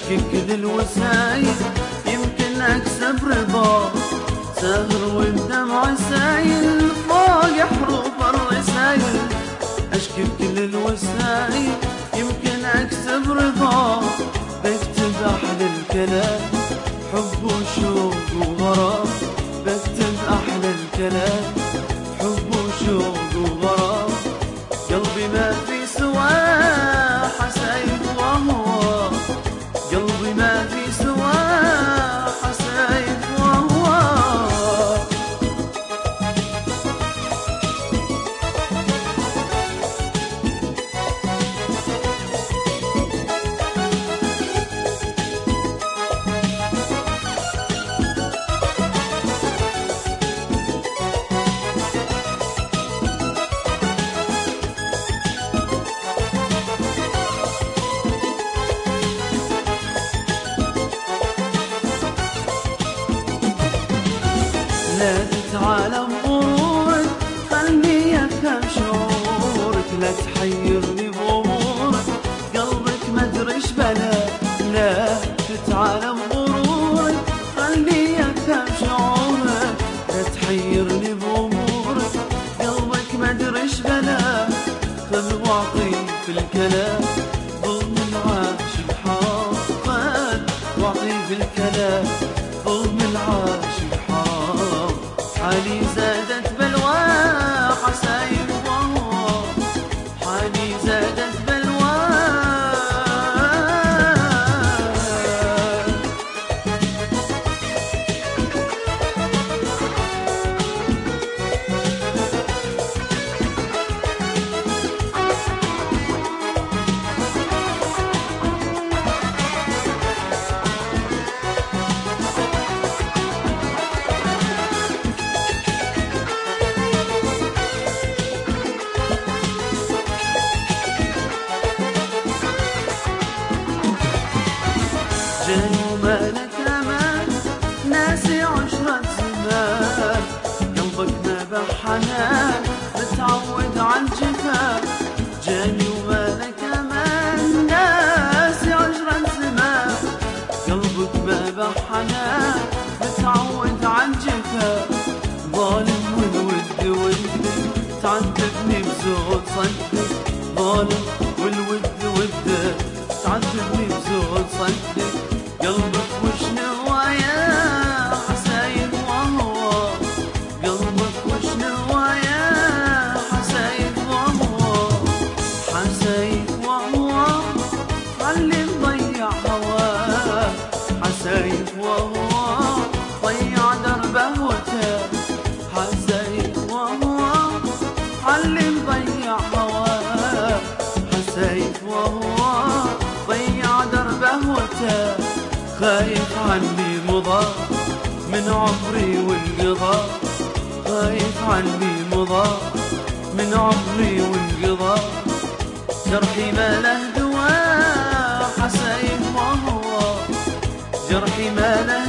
اشكي كل الوسايل يمكن اكسب رضا، سهر والدمع سايل فوق حروف الرسايل. اشكي كل الوسايل يمكن اكسب رضا، بكتب احلى الكلام حب وشوق وغرام، بكتب احلى الكلام حب وشوق وغرام. قلبي ما في سواه حسايب وهو، قلبي ما في سواه حسايب وهو. لا تتعالم غرورك خلني افهم شعورك، لا تحيرني بامورك قلبك مدري بلا. لا تتعالم غرورك خلني افهم شعورك، لا تحيرني بامورك قلبك مدري بلا. خذ واعطي في الكلام ظلم العاشق حار، خذ واعطي في الكلام ظلم العاشق حار. حالي زادت بلوى حسايب وهو، حالي زادت بلوى. جاني ومالك امان ناسي عشرة زمان، قلبك ما بحنان متعود على الجفاف. جاني ومالك امان ناسي عشرة زمان، قلبك ما بحنان متعود على الجفاف. ظالم والود ودك تعذبني بزود صدق، ظالم والود ودك تعذبني بزود صدق. قلبك وش نوايا حسايب وهو، قلبك وش نوايا حسايب وهو، حسايب وهو خلي مضيع هواه. حسايب وهو ضيع دربه وتاه، حسايب وهو خلي مضيع هواه. حسايب وهو ضيع دربه وتاه. خايف عني مضى من عمري وانقضى، خايف عني مضى من عمري وانقضى. جرحي ما له دواء حسايب وهو، جرحي ما له